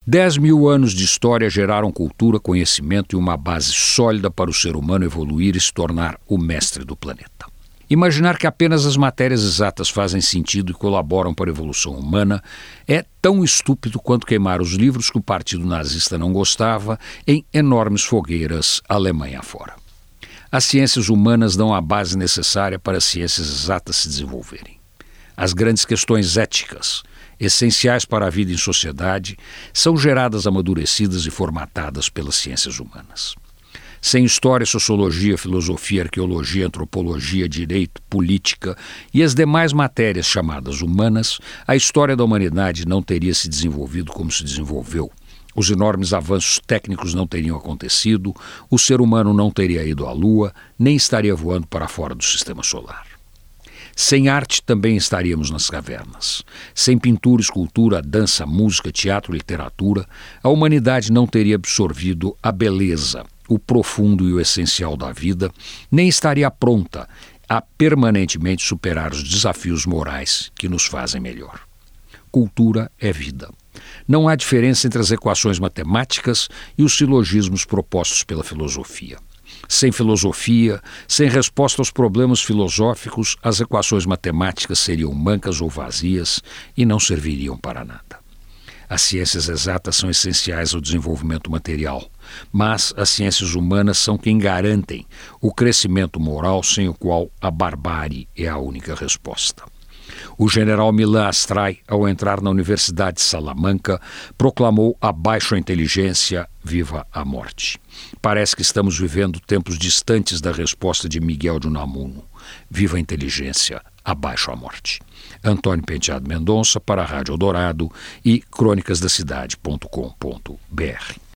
10.000 anos de história geraram cultura, conhecimento e uma base sólida para o ser humano evoluir e se tornar o mestre do planeta. Imaginar que apenas as matérias exatas fazem sentido e colaboram para a evolução humana é tão estúpido quanto queimar os livros que o partido nazista não gostava em enormes fogueiras Alemanha fora. As ciências humanas dão a base necessária para as ciências exatas se desenvolverem. As grandes questões éticas, essenciais para a vida em sociedade, são geradas, amadurecidas e formatadas pelas ciências humanas. Sem história, sociologia, filosofia, arqueologia, antropologia, direito, política e as demais matérias chamadas humanas, a história da humanidade não teria se desenvolvido como se desenvolveu. Os enormes avanços técnicos não teriam acontecido, o ser humano não teria ido à Lua, nem estaria voando para fora do sistema solar. Sem arte também estaríamos nas cavernas. Sem pintura, escultura, dança, música, teatro, literatura, a humanidade não teria absorvido a beleza, o profundo e o essencial da vida, nem estaria pronta a permanentemente superar os desafios morais que nos fazem melhor. Cultura é vida. Não há diferença entre as equações matemáticas e os silogismos propostos pela filosofia. Sem filosofia, sem resposta aos problemas filosóficos, as equações matemáticas seriam mancas ou vazias e não serviriam para nada. As ciências exatas são essenciais ao desenvolvimento material, mas as ciências humanas são quem garantem o crescimento moral sem o qual a barbárie é a única resposta. O general Milan Astray, ao entrar na Universidade de Salamanca, proclamou abaixo a inteligência, viva a morte. Parece que estamos vivendo tempos distantes da resposta de Miguel de Unamuno. Viva a inteligência, abaixo a morte. Antônio Penteado Mendonça para a Rádio Eldorado e crônicasdacidade.com.br.